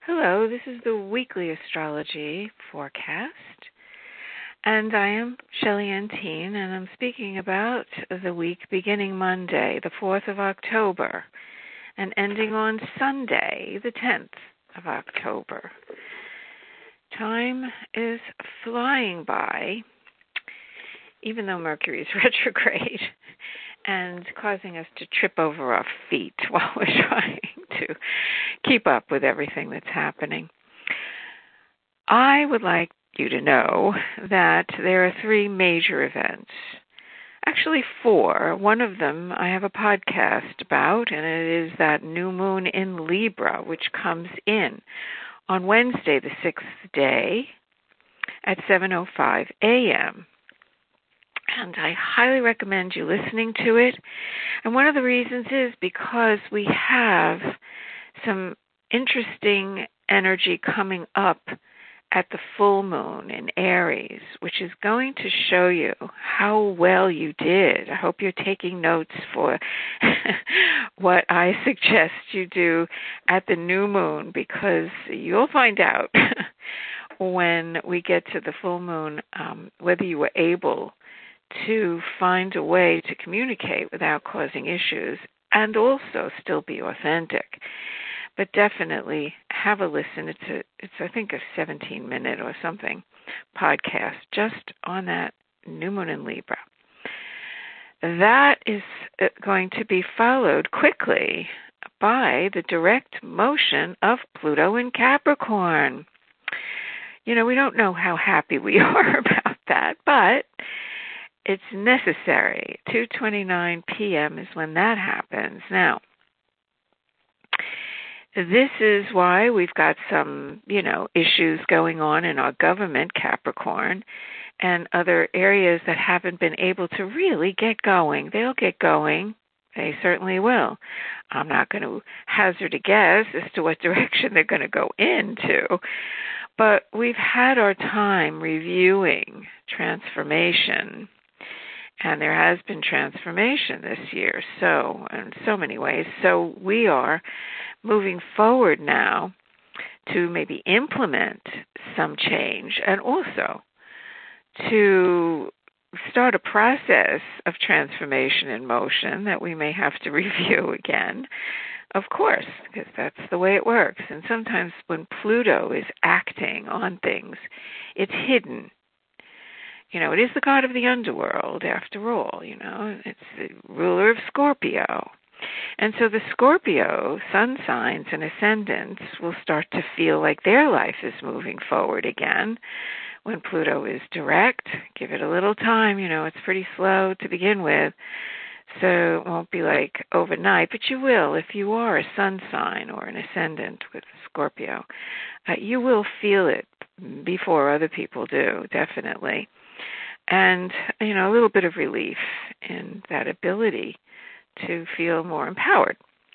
Hello, this is the weekly astrology forecast, and I am Shelley Antine, and I'm speaking about the week beginning Monday, the 4th of October, and ending on Sunday, the 10th of October. Time is flying by, even though Mercury is retrograde, and causing us to trip over our feet while we're trying to keep up with everything that's happening. I would like you to know that there are 3 major events. Actually 4. One of them I have a podcast about, and it is that new moon in Libra, which comes in on Wednesday, the 6th day, at 7:05 a.m., and I highly recommend you listening to it. And one of the reasons is because we have some interesting energy coming up at the full moon in Aries, which is going to show you how well you did. I hope you're taking notes for what I suggest you do at the new moon, because you'll find out when we get to the full moon whether you were able to find a way to communicate without causing issues and also still be authentic. But definitely have a listen. It's I think a 17-minute or something podcast just on that new moon in Libra. That is going to be followed quickly by the direct motion of Pluto in Capricorn. You know, we don't know how happy we are about that, but it's necessary. 2:29 p.m. is when that happens. Now, this is why we've got some, issues going on in our government, Capricorn, and other areas that haven't been able to really get going. They'll get going. They certainly will. I'm not going to hazard a guess as to what direction they're going to go into, but we've had our time reviewing transformation. And there has been transformation this year, so in so many ways. So we are moving forward now to maybe implement some change and also to start a process of transformation in motion that we may have to review again, of course, because that's the way it works. And sometimes when Pluto is acting on things, it's hidden. It is the god of the underworld, after all, It's the ruler of Scorpio. And so the Scorpio sun signs and ascendants will start to feel like their life is moving forward again when Pluto is direct. Give it a little time, it's pretty slow to begin with, so it won't be like overnight, but you will if you are a sun sign or an ascendant with Scorpio. You will feel it before other people do, definitely. And, a little bit of relief in that ability to feel more empowered.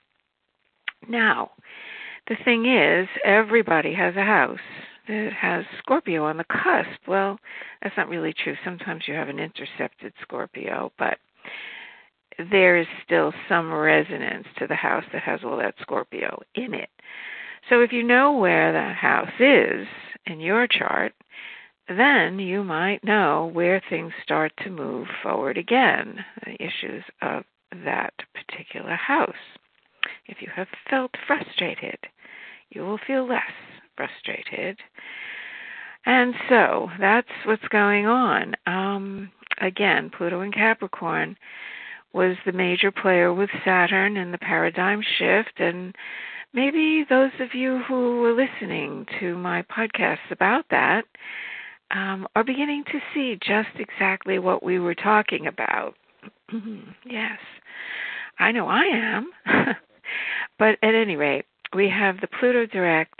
Now, the thing is, everybody has a house that has Scorpio on the cusp. Well, that's not really true. Sometimes you have an intercepted Scorpio, but there is still some resonance to the house that has all that Scorpio in it. So if you know where that house is in your chart, then you might know where things start to move forward again, the issues of that particular house. If you have felt frustrated, you will feel less frustrated. And so that's what's going on. Again, Pluto in Capricorn was the major player with Saturn in the paradigm shift, and maybe those of you who were listening to my podcasts about that are beginning to see just exactly what we were talking about. Yes, I know I am. But at any rate, we have the Pluto direct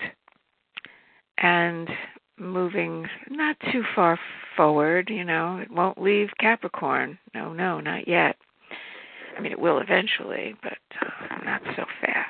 and moving not too far forward, it won't leave Capricorn. No, not yet. I mean, it will eventually, but not so fast.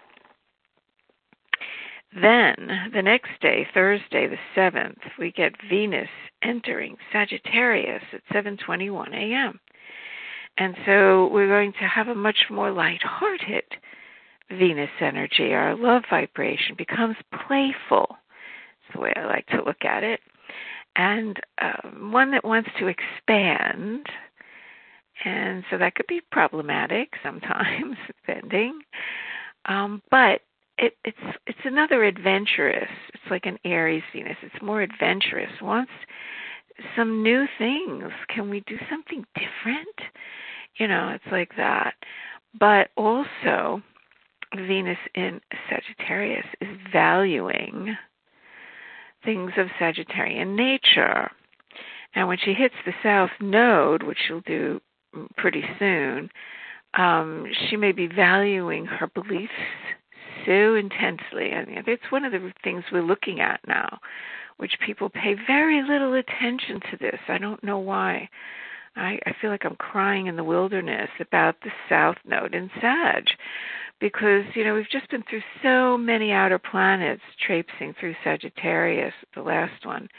Then, the next day, Thursday the 7th, we get Venus entering Sagittarius at 7:21 a.m. And so we're going to have a much more lighthearted Venus energy, our love vibration, becomes playful. That's the way I like to look at it. And one that wants to expand. And so that could be problematic sometimes, depending. But it's another adventurous. It's like an Aries Venus. It's more adventurous. Wants some new things. Can we do something different? It's like that. But also, Venus in Sagittarius is valuing things of Sagittarian nature. And when she hits the South Node, which she'll do pretty soon, she may be valuing her beliefs so intensely. I mean, it's one of the things we're looking at now, which people pay very little attention to this. I don't know why. I feel like I'm crying in the wilderness about the South Node in Sag, because, we've just been through so many outer planets traipsing through Sagittarius, the last one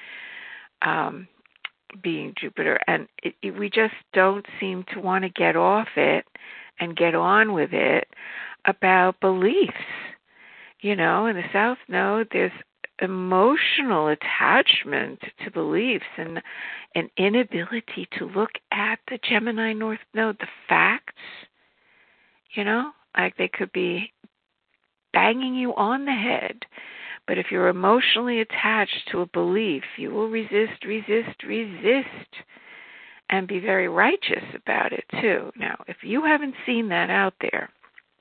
being Jupiter, and we just don't seem to want to get off it and get on with it about beliefs. In the South Node, there's emotional attachment to beliefs and an inability to look at the Gemini North Node, the facts, like they could be banging you on the head. But if you're emotionally attached to a belief, you will resist, and be very righteous about it, too. Now, if you haven't seen that out there,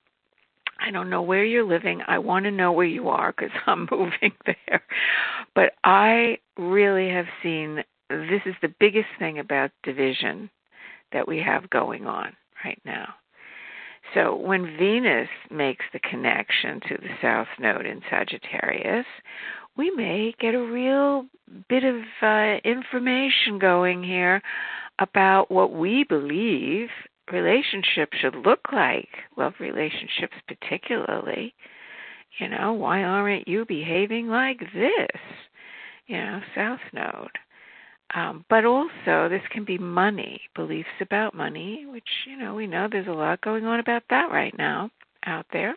I don't know where you're living. I want to know where you are because I'm moving there. But I really have seen, this is the biggest thing about division that we have going on right now. So when Venus makes the connection to the South Node in Sagittarius, we may get a real bit of information going here about what we believe relationships should look like. Love relationships particularly. Why aren't you behaving like this? South Node. But also, this can be money, beliefs about money, which, we know there's a lot going on about that right now out there.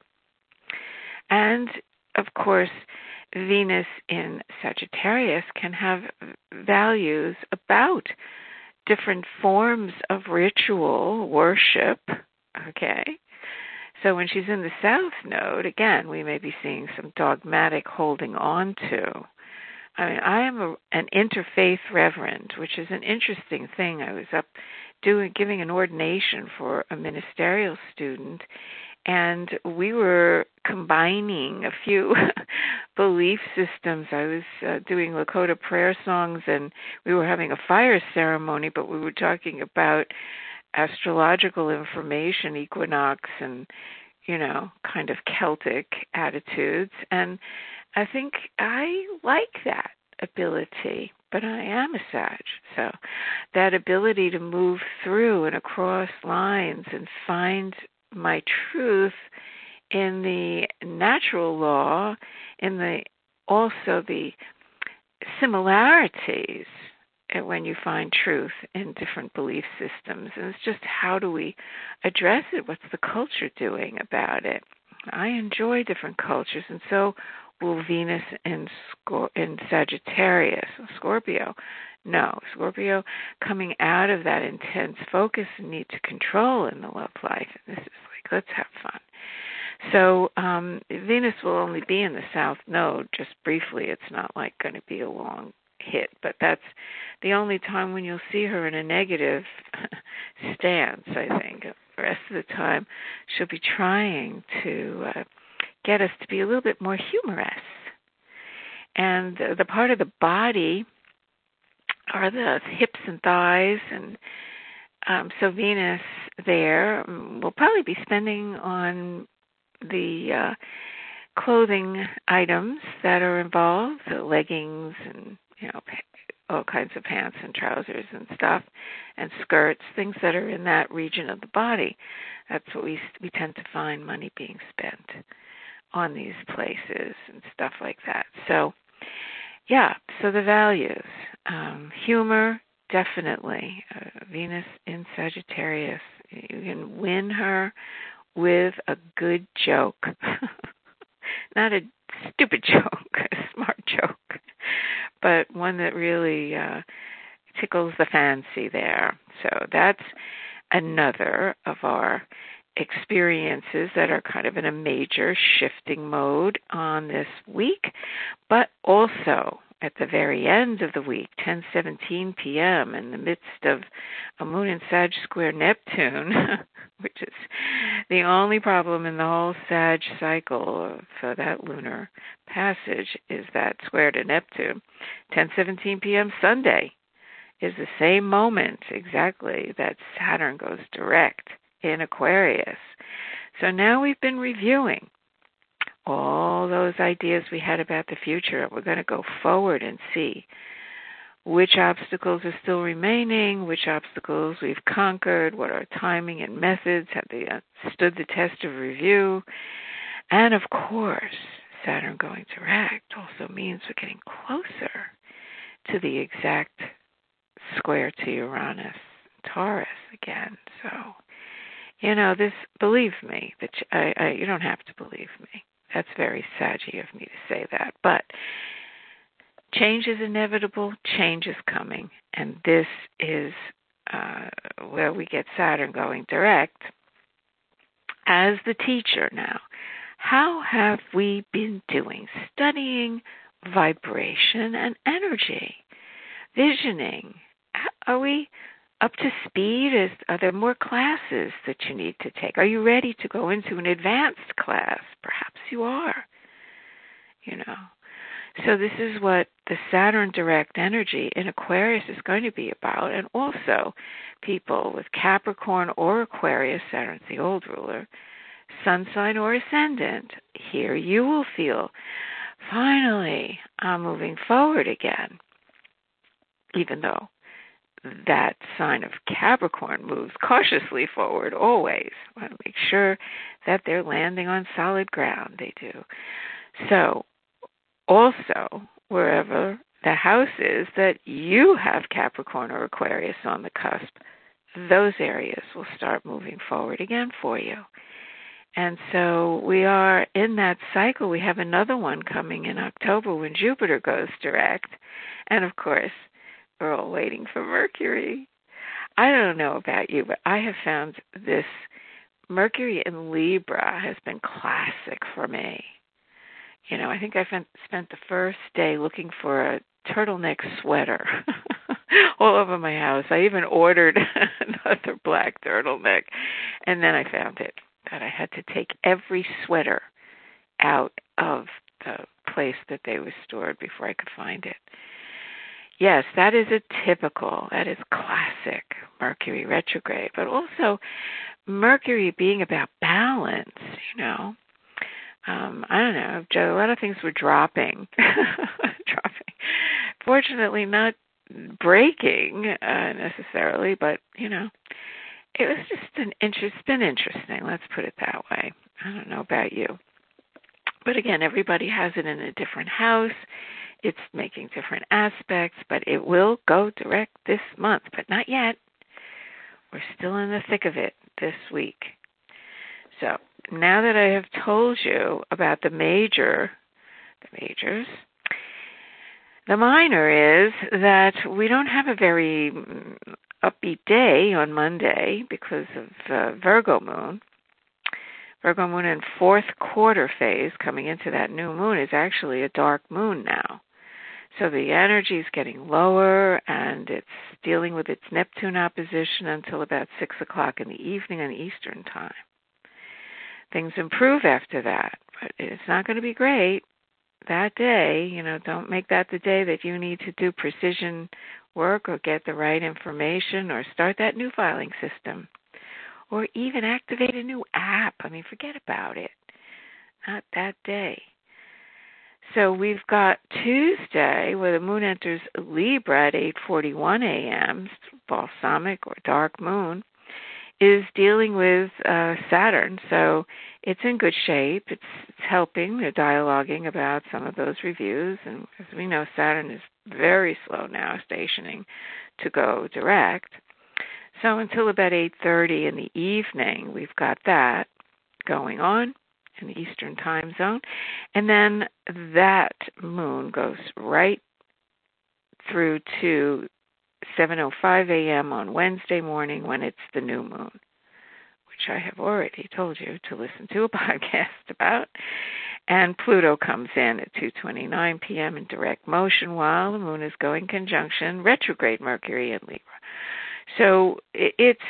And, of course, Venus in Sagittarius can have values about different forms of ritual worship, okay? So when she's in the South Node, again, we may be seeing some dogmatic holding on to. I mean, I am an interfaith reverend, which is an interesting thing. I was up giving an ordination for a ministerial student, and we were combining a few belief systems. I was doing Lakota prayer songs, and we were having a fire ceremony, but we were talking about astrological information, equinox, and, kind of Celtic attitudes. And I think I like that ability, but I am a Sag. So that ability to move through and across lines and find my truth in the natural law, in also the similarities when you find truth in different belief systems. And it's just, how do we address it? What's the culture doing about it? I enjoy different cultures, and so will Venus in Sagittarius, Scorpio. No, Scorpio coming out of that intense focus and need to control in the love life. And this is like, let's have fun. So Venus will only be in the South Node just briefly. It's not like going to be a long hit, but that's the only time when you'll see her in a negative stance, I think. The rest of the time, she'll be trying to get us to be a little bit more humorous. And the part of the body are the hips and thighs, and so Venus there will probably be spending on the clothing items that are involved, the leggings and, all kinds of pants and trousers and stuff, and skirts, things that are in that region of the body. That's what we tend to find money being spent on these places and stuff like that. So, so the values. Humor, definitely. Venus in Sagittarius. You can win her with a good joke. Not a stupid joke, a smart joke, but one that really tickles the fancy there. So that's another of our experiences that are kind of in a major shifting mode on this week, but also at the very end of the week, 10:17 p.m., in the midst of a moon in Sag square Neptune, which is the only problem in the whole Sag cycle of that lunar passage, is that square to Neptune. 10:17 p.m. Sunday is the same moment exactly that Saturn goes direct in Aquarius. So now we've been reviewing all those ideas we had about the future. We're going to go forward and see which obstacles are still remaining, which obstacles we've conquered, what our timing and methods have they stood the test of review. And of course, Saturn going direct also means we're getting closer to the exact square to Uranus, Taurus again. So, this, believe me, that you don't have to believe me. That's very saggy of me to say that. But change is inevitable, change is coming. And this is where we get Saturn going direct as the teacher now. How have we been doing? Studying vibration and energy, visioning. Are we up to speed? Are there more classes that you need to take? Are you ready to go into an advanced class? Perhaps you are. So this is what the Saturn direct energy in Aquarius is going to be about. And also people with Capricorn or Aquarius, Saturn's the old ruler, sun sign or ascendant, here you will feel, finally, I'm moving forward again. Even though that sign of Capricorn moves cautiously forward always. I want to make sure that they're landing on solid ground. They do. So also, wherever the house is that you have Capricorn or Aquarius on the cusp, those areas will start moving forward again for you. And so we are in that cycle. We have another one coming in October when Jupiter goes direct. And of course, we're all waiting for Mercury. I don't know about you, but I have found this Mercury in Libra has been classic for me. I think I spent the first day looking for a turtleneck sweater all over my house. I even ordered another black turtleneck, and then I found it, that I had to take every sweater out of the place that they were stored before I could find it. Yes, that is that is classic Mercury retrograde, but also Mercury being about balance, I don't know, Joe, a lot of things were dropping. Fortunately, not breaking necessarily, but, it was just it's been interesting, let's put it that way. I don't know about you. But again, everybody has it in a different house. It's making different aspects, but it will go direct this month, but not yet. We're still in the thick of it this week. So now that I have told you about the majors, the minor is that we don't have a very upbeat day on Monday because of Virgo moon. Virgo moon in fourth quarter phase coming into that new moon is actually a dark moon now. So the energy is getting lower, and it's dealing with its Neptune opposition until about 6 o'clock in the evening on Eastern time. Things improve after that, but it's not going to be great that day. Don't make that the day that you need to do precision work or get the right information or start that new filing system or even activate a new app. Forget about it. Not that day. So we've got Tuesday where the moon enters Libra at 8:41 a.m., balsamic or dark moon, is dealing with Saturn. So it's in good shape. It's helping. They're dialoguing about some of those reviews. And as we know, Saturn is very slow now, stationing to go direct. So until about 8:30 in the evening, we've got that. going on in the Eastern time zone. And then that moon goes right through to 7:05 a.m. on Wednesday morning when it's the new moon, which I have already told you to listen to a podcast about. And Pluto comes in at 2:29 p.m. in direct motion while the moon is going conjunction retrograde Mercury in Libra. So it's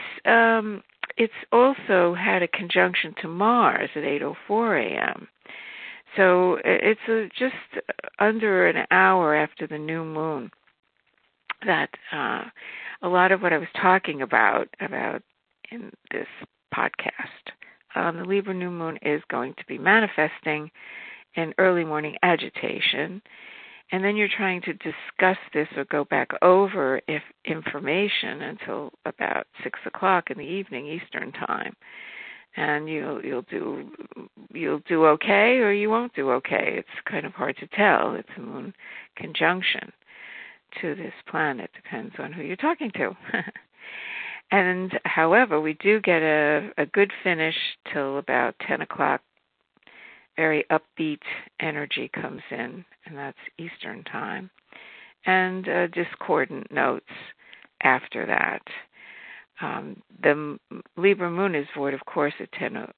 also had a conjunction to Mars at 8:04 a.m. So it's just under an hour after the new moon that a lot of what I was talking about in this podcast on the Libra new moon is going to be manifesting in early morning agitation. And then you're trying to discuss this or go back over information until about 6 o'clock in the evening Eastern time, and you'll do okay or you won't do okay. It's kind of hard to tell. It's a moon conjunction to this planet. Depends on who you're talking to. And however, we do get a good finish till about 10 o'clock. Very upbeat energy comes in, and that's Eastern time. And discordant notes after that. The Libra moon is void, of course, at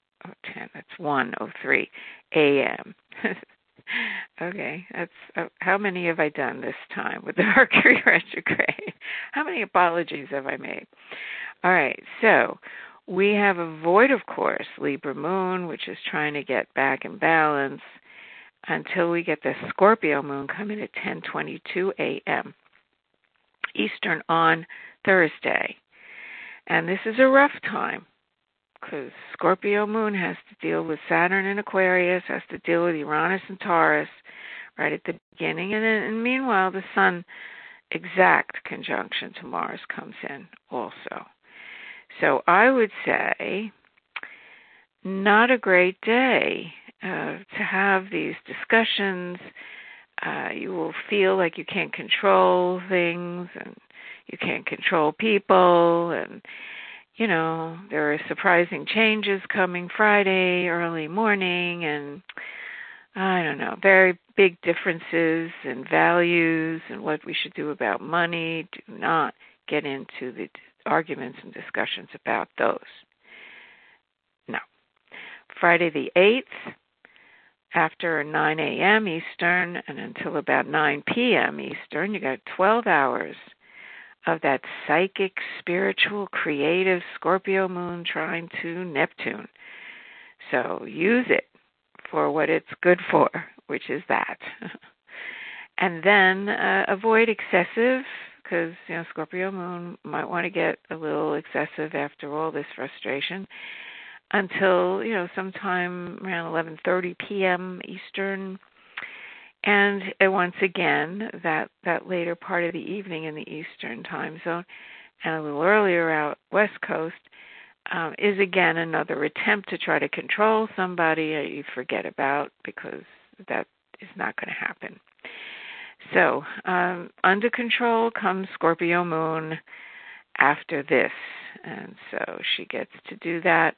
1:03 a.m. Okay, that's how many have I done this time with the Mercury retrograde? How many apologies have I made? All right, so we have a void, of course, Libra moon, which is trying to get back in balance until we get the Scorpio moon coming at 10:22 a.m. Eastern on Thursday. And this is a rough time because Scorpio moon has to deal with Saturn in Aquarius, has to deal with Uranus and Taurus right at the beginning. And meanwhile, the Sun exact conjunction to Mars comes in also. So I would say not a great day to have these discussions. You will feel like you can't control things and you can't control people, and there are surprising changes coming Friday early morning, and I don't know, very big differences in values and what we should do about money. Do not get into the arguments and discussions about those. No. Friday the 8th, after 9 a.m. Eastern and until about 9 p.m. Eastern, you got 12 hours of that psychic, spiritual, creative Scorpio moon trying to Neptune. So use it for what it's good for, which is that. And then avoid excessive, because Scorpio moon might want to get a little excessive after all this frustration, until sometime around 11:30 p.m. Eastern. And once again, that later part of the evening in the Eastern time zone, and a little earlier out West Coast, is again another attempt to try to control somebody you forget about, because that is not going to happen. So under control comes Scorpio moon after this, and so she gets to do that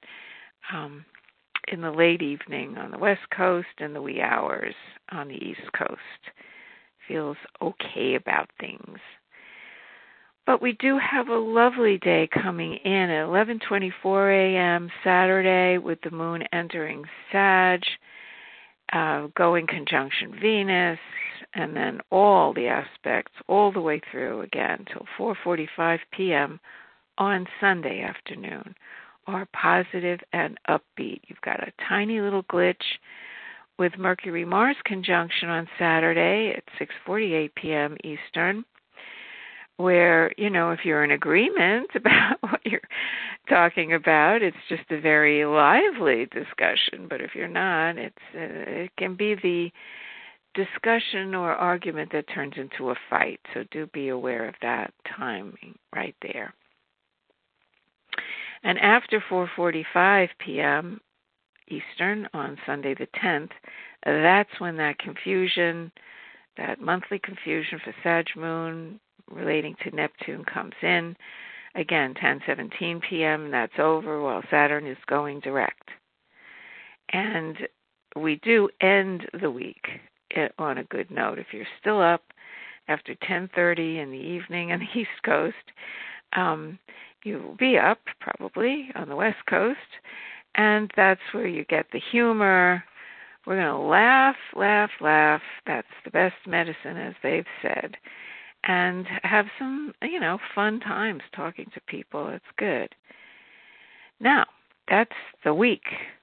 in the late evening on the West Coast and the wee hours on the East Coast. Feels okay about things. But we do have a lovely day coming in at 11:24 a.m. Saturday with the moon entering Sag, going conjunction Venus, and then all the aspects all the way through again till 4:45 p.m. on Sunday afternoon are positive and upbeat. You've got a tiny little glitch with Mercury-Mars conjunction on Saturday at 6:48 p.m. Eastern, where, if you're in agreement about what you're talking about, it's just a very lively discussion. But if you're not, it can be the discussion or argument that turns into a fight. So do be aware of that timing right there. And after 4:45 p.m. Eastern on Sunday the 10th, that's when that confusion, that monthly confusion for Sag Moon relating to Neptune comes in. Again, 10:17 p.m., that's over while Saturn is going direct. And we do end the week on a good note. If you're still up after 10:30 in the evening on the East Coast, you'll be up probably on the West Coast, and that's where you get the humor. We're going to laugh, laugh, laugh. That's the best medicine, as they've said, and have some, fun times talking to people. It's good. Now, that's the week.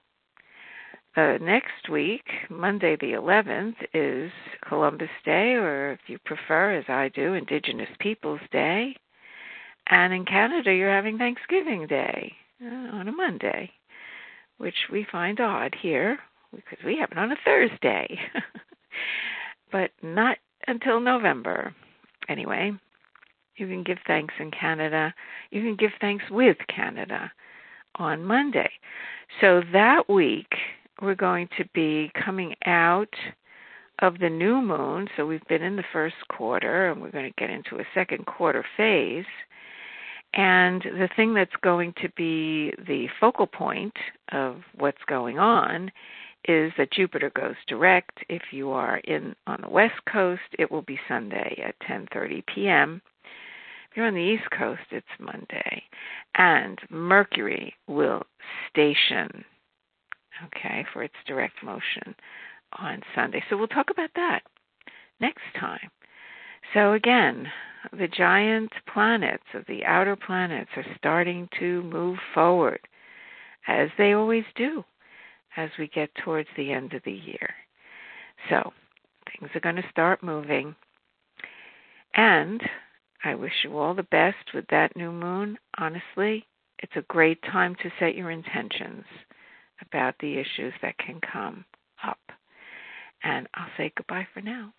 Next week, Monday the 11th, is Columbus Day, or if you prefer, as I do, Indigenous Peoples Day. And in Canada, you're having Thanksgiving Day on a Monday, which we find odd here because we have it on a Thursday, but not until November. Anyway, you can give thanks in Canada. You can give thanks with Canada on Monday. So that week, we're going to be coming out of the new moon. So we've been in the first quarter, and we're going to get into a second quarter phase. And the thing that's going to be the focal point of what's going on is that Jupiter goes direct. If you are on the West Coast, it will be Sunday at 10:30 p.m. If you're on the East Coast, it's Monday. And Mercury will station, for its direct motion on Sunday. So we'll talk about that next time. So again, the giant planets of the outer planets are starting to move forward, as they always do, as we get towards the end of the year. So things are going to start moving. And I wish you all the best with that new moon. Honestly, it's a great time to set your intentions about the issues that can come up. And I'll say goodbye for now.